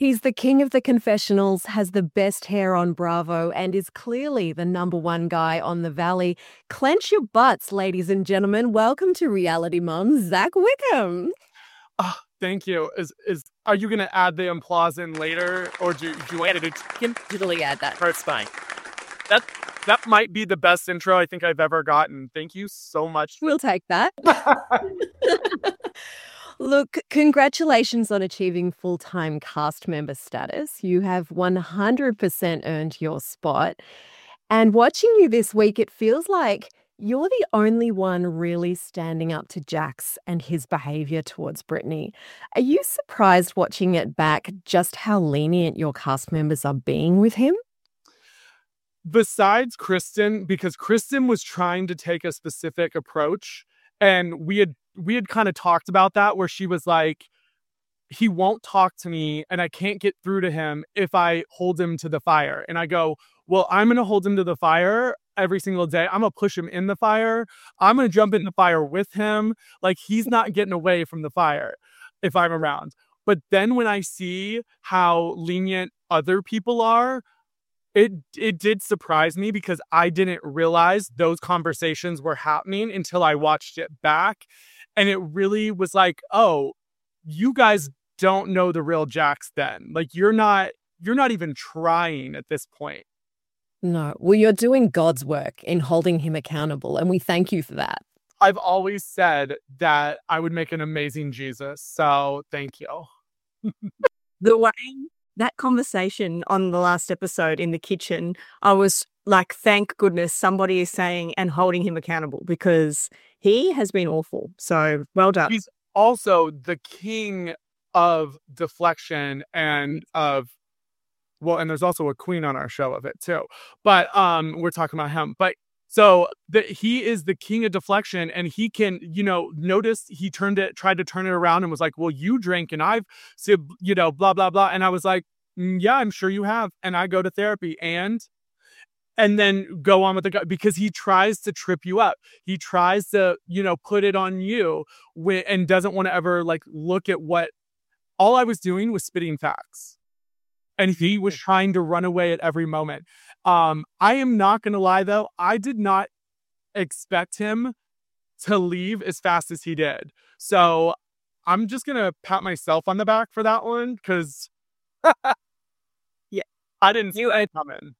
He's the king of the confessionals, has the best hair on Bravo, and is clearly the number one guy on the Valley. Clench your butts, ladies and gentlemen. Welcome to Reality Mums, Zach Wickham. Oh, thank you. Are you gonna add the applause in later, or do you edit it? Can digitally add that. It's fine. That might be the best intro I think I've ever gotten. Thank you so much. We'll take that. Look, congratulations on achieving full-time cast member status. You have 100% earned your spot. And watching you this week, it feels like you're the only one really standing up to Jax and his behavior towards Brittany. Are you surprised watching it back just how lenient your cast members are being with him? Besides Kristen, because Kristen was trying to take a specific approach, and we had kind of talked about that, where she was like, he won't talk to me and I can't get through to him if I hold him to the fire. And I go, well, I'm going to hold him to the fire every single day. I'm going to push him in the fire. I'm going to jump in the fire with him. Like, he's not getting away from the fire if I'm around. But then when I see how lenient other people are, it did surprise me, because I didn't realize those conversations were happening until I watched it back. And it really was like, oh, you guys don't know the real Jax then. Like, you're not even trying at this point. No. Well, you're doing God's work in holding him accountable, and we thank you for that. I've always said that I would make an amazing Jesus. So thank you. The way that conversation on the last episode in the kitchen, I was like, thank goodness somebody is saying and holding him accountable, because he has been awful. So well done. He's also the king of deflection and and there's also a queen on our show of it too. But we're talking about him. But so he is the king of deflection, and he can, notice he tried to turn it around and was like, well, you drink and I've said, blah, blah, blah. And I was like, yeah, I'm sure you have. And I go to therapy and then go on with the guy, because he tries to trip you up. He tries to, put it on you and doesn't want to ever look at what all I was doing was spitting facts. And he was trying to run away at every moment. I am not going to lie, though. I did not expect him to leave as fast as he did. So I'm just going to pat myself on the back for that one, because yeah, I didn't see it coming.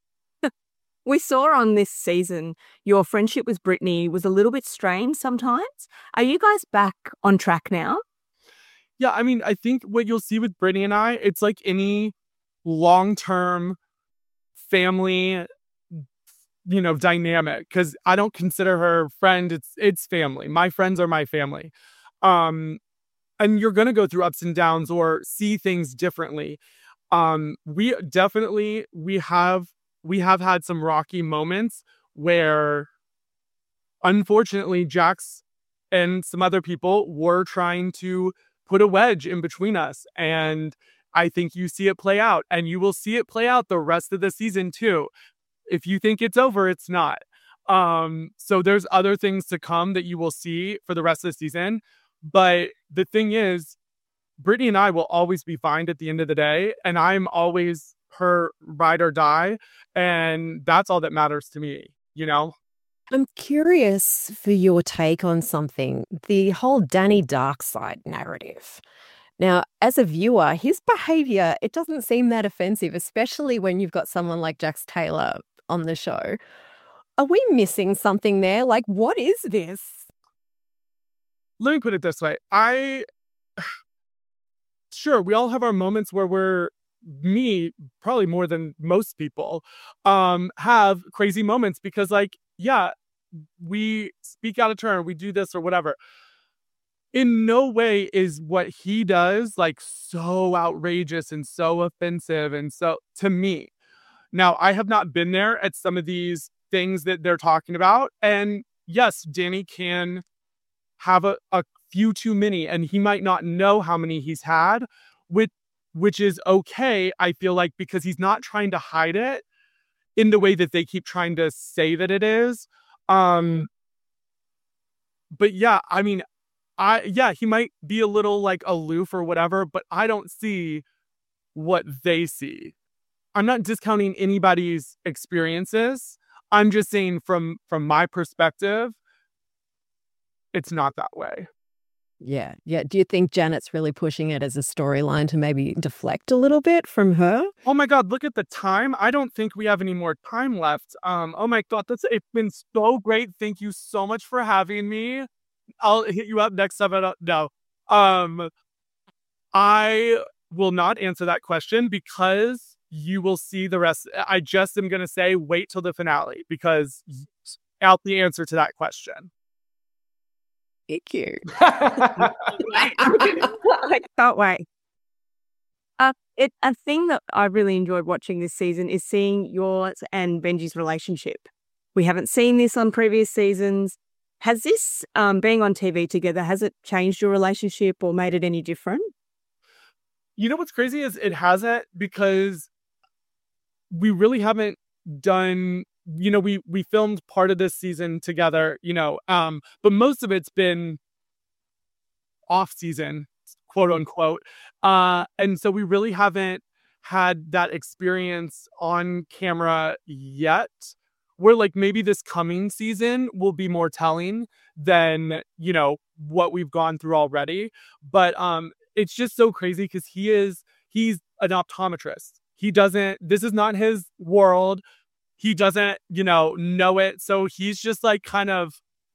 We saw on this season your friendship with Brittany was a little bit strained sometimes. Are you guys back on track now? Yeah, I mean, I think what you'll see with Brittany and I, it's like any long-term family, dynamic, because I don't consider her friend. It's family. My friends are my family. And you're going to go through ups and downs or see things differently. We have had some rocky moments where, unfortunately, Jax and some other people were trying to put a wedge in between us. And I think you see it play out, and you will see it play out the rest of the season too. If you think it's over, it's not. So there's other things to come that you will see for the rest of the season. But the thing is, Brittany and I will always be fine at the end of the day. And I'm always her ride or die. And that's all that matters to me, I'm curious for your take on something, the whole Danny Darkside narrative. Now, as a viewer, his behavior, it doesn't seem that offensive, especially when you've got someone like Jax Taylor on the show. Are we missing something there? Like, what is this? Let me put it this way. Sure, we all have our moments where me, probably more than most people, have crazy moments, because we speak out of turn, we do this or whatever. In no way is what he does so outrageous and so offensive. And so, to me, now, I have not been there at some of these things that they're talking about. And yes, Danny can have a few too many, and he might not know how many he's had, which is okay, I feel like, because he's not trying to hide it in the way that they keep trying to say that it is. But yeah, I mean, he might be a little aloof or whatever, but I don't see what they see. I'm not discounting anybody's experiences. I'm just saying from my perspective, it's not that way. Yeah. Do you think Janet's really pushing it as a storyline to maybe deflect a little bit from her? Oh my God, look at the time. I don't think we have any more time left. Oh my God, it's been so great. Thank you so much for having me. I'll hit you up next time. No. I will not answer that question because you will see the rest. I just am going to say wait till the finale because out the answer to that question. Thank you. I can't wait. A thing that I really enjoyed watching this season is seeing yours and Benji's relationship. We haven't seen this on previous seasons. Has this, being on TV together, has it changed your relationship or made it any different? You know what's crazy is it hasn't, because we really haven't done, we filmed part of this season together, but most of it's been off season, quote unquote. And so we really haven't had that experience on camera yet. Where like maybe this coming season will be more telling than, what we've gone through already. But it's just so crazy because he's an optometrist. This is not his world. He doesn't, know it. So he's just like kind of,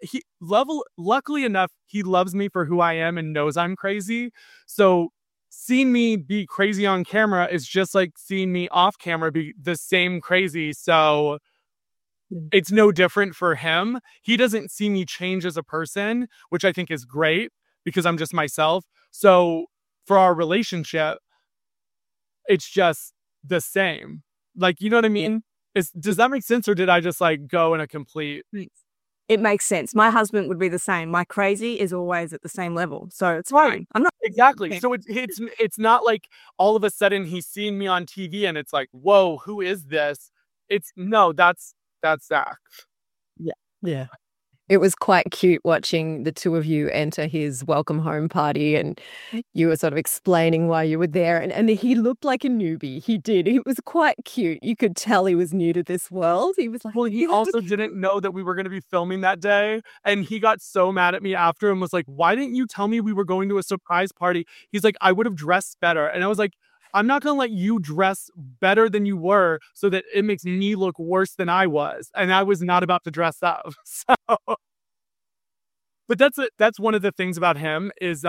luckily enough, he loves me for who I am and knows I'm crazy. So seeing me be crazy on camera is just like seeing me off camera be the same crazy. So it's no different for him. He doesn't see me change as a person, which I think is great because I'm just myself. So for our relationship, it's just the same. Like, you know what I mean? Does that make sense? Or did I just like go in a complete... It makes sense. My husband would be the same. My crazy is always at the same level. So it's fine. I'm not... Exactly. So it's not like all of a sudden he's seeing me on TV and it's like, whoa, who is this? That's Zach. Yeah. It was quite cute watching the two of you enter his welcome home party, and you were sort of explaining why you were there. And he looked like a newbie. He did. It was quite cute. You could tell he was new to this world. He was like... Well, he also didn't know that we were going to be filming that day. And he got so mad at me after and was like, why didn't you tell me we were going to a surprise party? He's like, I would have dressed better. And I was like, I'm not going to let you dress better than you were so that it makes me look worse than I was. And I was not about to dress up. So, but that's one of the things about him is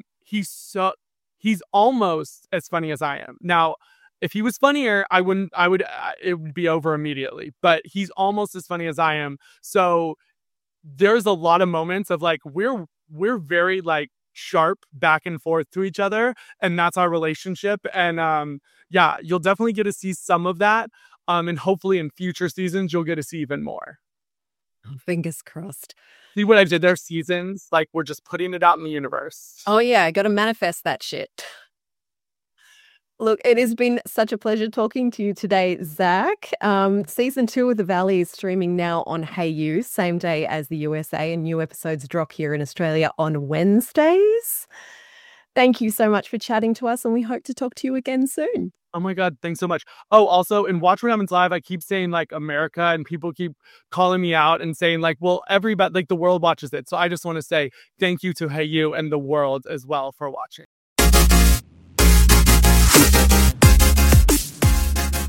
he's almost as funny as I am. Now, if he was funnier, it would be over immediately, but he's almost as funny as I am. So there's a lot of moments of like, we're very like sharp back and forth to each other, and that's our relationship. And you'll definitely get to see some of that, and hopefully in future seasons you'll get to see even more. Fingers crossed. See what I did there? Seasons, like we're just putting it out in the universe. Oh yeah, I got to manifest that shit. Look, it has been such a pleasure talking to you today, Zach. Season 2 of The Valley is streaming now on Hayu, same day as the USA, and new episodes drop here in Australia on Wednesdays. Thank you so much for chatting to us, and we hope to talk to you again soon. Oh my God, thanks so much. Oh, also, in Watch What Happens Live, I keep saying like America, and people keep calling me out and saying like, well, everybody, like the world watches it. So I just want to say thank you to Hayu and the world as well for watching.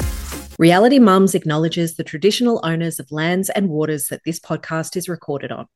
Reality Mums acknowledges the traditional owners of lands and waters that this podcast is recorded on,